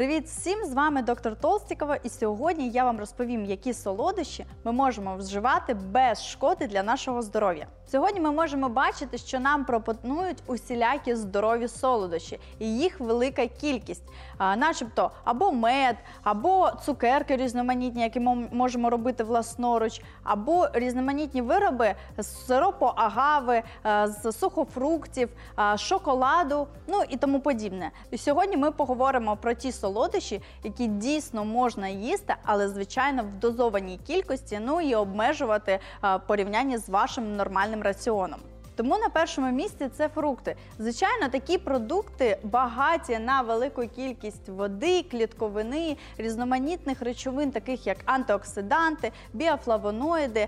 Привіт всім! З вами доктор Толстікова, і сьогодні я вам розповім, які солодощі ми можемо вживати без шкоди для нашого здоров'я. Сьогодні ми можемо бачити, що нам пропонують усілякі здорові солодощі, і їх велика кількість. Начебто або мед, або цукерки різноманітні, які ми можемо робити власноруч, або різноманітні вироби з сиропу агави, з сухофруктів, шоколаду, ну і тому подібне. І сьогодні ми поговоримо про ті солодощі, які дійсно можна їсти, але, звичайно, в дозованій кількості, ну і обмежувати порівняння з вашим нормальним раціоном. Тому на першому місці це фрукти. Звичайно, такі продукти багаті на велику кількість води, клітковини, різноманітних речовин, таких як антиоксиданти, біофлавоноїди,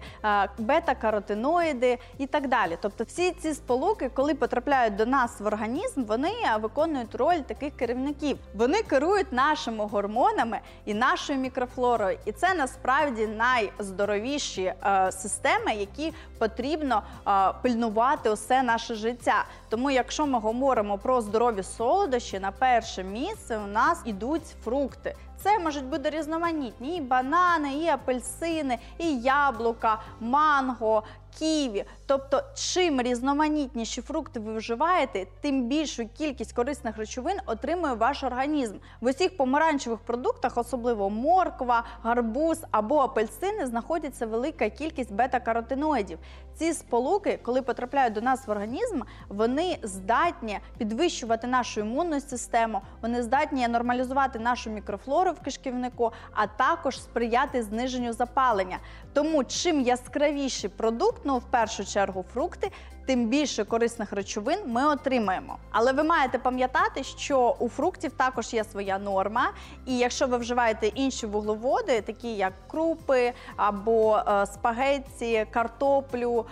бета-каротиноїди і так далі. Тобто всі ці сполуки, коли потрапляють до нас в організм, вони виконують роль таких керівників. Вони керують нашими гормонами і нашою мікрофлорою. І це насправді найздоровіші системи, які потрібно пильнувати усе наше життя. Тому якщо ми говоримо про здорові солодощі, на перше місце у нас ідуть фрукти. Це можуть бути різноманітні і банани, і апельсини, і яблука, манго, ківі. Тобто, чим різноманітніші фрукти ви вживаєте, тим більшу кількість корисних речовин отримує ваш організм. В усіх помаранчевих продуктах, особливо морква, гарбуз або апельсини, знаходиться велика кількість бета-каротиноїдів. Ці сполуки, коли потрапляють до нас в організм, вони здатні підвищувати нашу імунну систему, вони здатні нормалізувати нашу мікрофлору в кишківнику, а також сприяти зниженню запалення. Тому чим яскравіший продукт, ну в першу чергу фрукти, тим більше корисних речовин ми отримаємо. Але ви маєте пам'ятати, що у фруктів також є своя норма, і якщо ви вживаєте інші вуглеводи, такі як крупи, або спагетті, картоплю,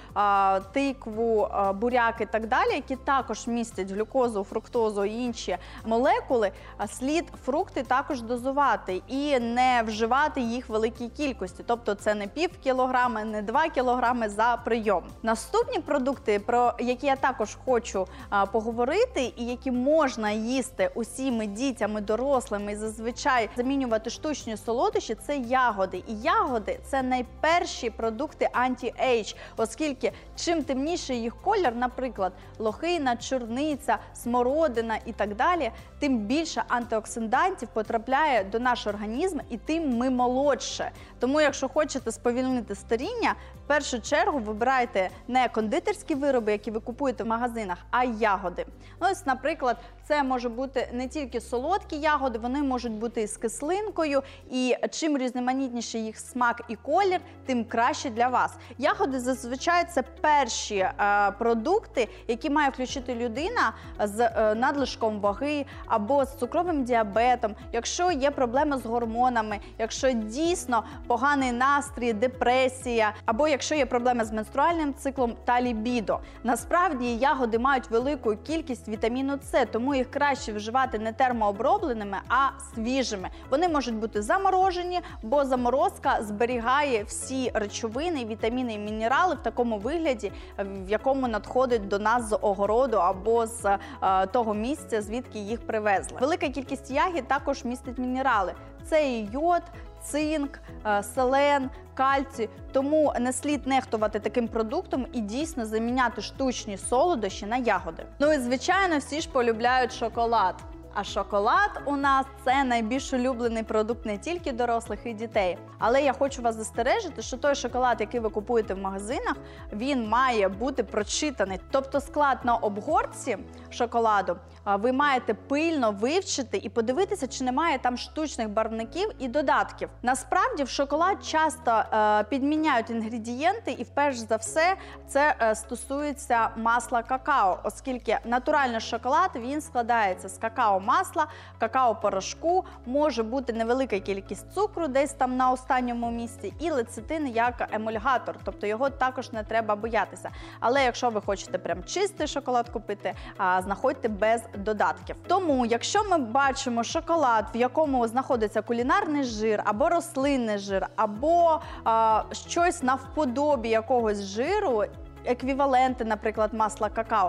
тикву, буряк і так далі, які також містять глюкозу, фруктозу і інші молекули, слід фрукти також дозувати і не вживати їх в великій кількості. Тобто це не пів кілограми, не 2 кілограми за прийом. Наступні продукти, про які я також хочу поговорити і які можна їсти усіми дітями, дорослими і зазвичай замінювати штучні солодощі, це ягоди. І ягоди – це найперші продукти анті-ейдж, оскільки чим темніший їх колір, наприклад, лохина, чорниця, смородина і так далі, тим більше антиоксидантів потрапляє до нашого організму і тим ми молодше. Тому якщо хочете сповільнити старіння, в першу чергу вибирайте не кондитерські вироби, які ви купуєте в магазинах, а ягоди. Ну, ось, наприклад, це може бути не тільки солодкі ягоди, вони можуть бути і з кислинкою, і чим різноманітніший їх смак і колір, тим краще для вас. Ягоди зазвичай це перші продукти, які має включити людина з надлишком ваги або з цукровим діабетом, якщо є проблеми з гормонами, якщо дійсно поганий настрій, депресія, або якщо є проблеми з менструальним циклом та лібідо. Насправді ягоди мають велику кількість вітаміну С, тому їх краще вживати не термообробленими, а свіжими. Вони можуть бути заморожені, бо заморозка зберігає всі речовини, вітаміни і мінерали в такому вигляді, в якому надходить до нас з огороду або з того місця, звідки їх привезли. Велика кількість ягід також містить мінерали. Це і йод, цинк, селен, кальцій. Тому не слід нехтувати таким продуктом і дійсно заміняти штучні солодощі на ягоди. Ну і, звичайно, всі ж полюбляють шоколад. А шоколад у нас – це найбільш улюблений продукт не тільки дорослих і дітей. Але я хочу вас застережити, що той шоколад, який ви купуєте в магазинах, він має бути прочитаний. Тобто склад на обгортці шоколаду ви маєте пильно вивчити і подивитися, чи немає там штучних барвників і додатків. Насправді в шоколад часто підміняють інгредієнти, і перш за все це стосується масла какао, оскільки натуральний шоколад, він складається з какао-масла, какао-порошку, може бути невелика кількість цукру десь там на останньому місці, і лецитин як емульгатор, тобто його також не треба боятися. Але якщо ви хочете прям чистий шоколад купити, знаходьте без додатків. Тому, якщо ми бачимо шоколад, в якому знаходиться кулінарний жир, або рослинний жир, або щось навподобі якогось жиру, еквіваленти, наприклад, масла какао,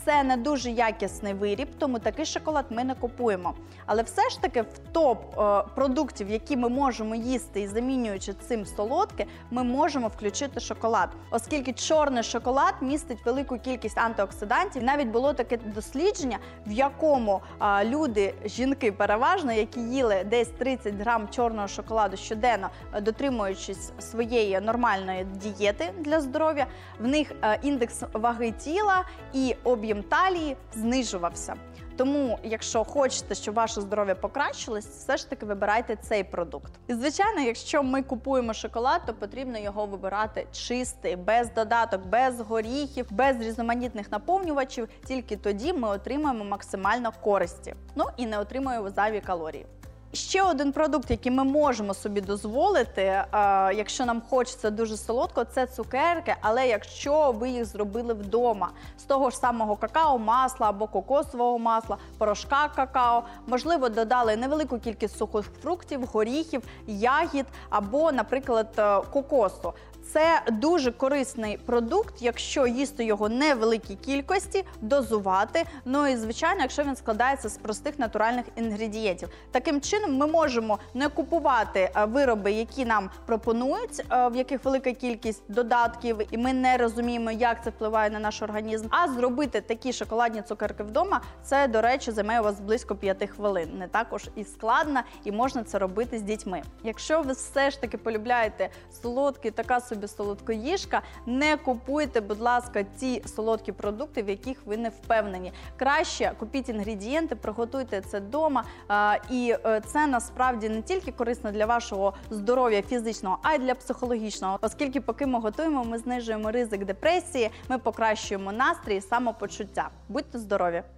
це не дуже якісний виріб, тому такий шоколад ми не купуємо. Але все ж таки в топ продуктів, які ми можемо їсти і замінюючи цим солодке, ми можемо включити шоколад. Оскільки чорний шоколад містить велику кількість антиоксидантів. Навіть було таке дослідження, в якому люди, жінки переважно, які їли десь 30 грам чорного шоколаду щоденно, дотримуючись своєї нормальної дієти для здоров'я, в них індекс ваги тіла і об'єм талії знижувався. Тому, якщо хочете, щоб ваше здоров'я покращилось, все ж таки вибирайте цей продукт. І, звичайно, якщо ми купуємо шоколад, то потрібно його вибирати чистий, без додаток, без горіхів, без різноманітних наповнювачів. Тільки тоді ми отримаємо максимально користі. Ну і не отримуємо зайві калорії. Ще один продукт, який ми можемо собі дозволити, якщо нам хочеться дуже солодко, це цукерки, але якщо ви їх зробили вдома. З того ж самого какао-масла або кокосового масла, порошка какао. Можливо, додали невелику кількість сухофруктів, горіхів, ягід або, наприклад, кокосу. Це дуже корисний продукт, якщо їсти його не в великій кількості, дозувати. Ну і, звичайно, якщо він складається з простих натуральних інгредієнтів. Таким чином ми можемо не купувати вироби, які нам пропонують, в яких велика кількість додатків, і ми не розуміємо, як це впливає на наш організм. А зробити такі шоколадні цукерки вдома, це, до речі, займе у вас близько 5 хвилин. Не також і складно, і можна це робити з дітьми. Якщо ви все ж таки полюбляєте солодкий, така собі солодкоїжка, не купуйте, будь ласка, ті солодкі продукти, в яких ви не впевнені. Краще купіть інгредієнти, приготуйте це вдома, і це насправді не тільки корисно для вашого здоров'я фізичного, а й для психологічного, оскільки поки ми готуємо, ми знижуємо ризик депресії, ми покращуємо настрій і самопочуття. Будьте здорові!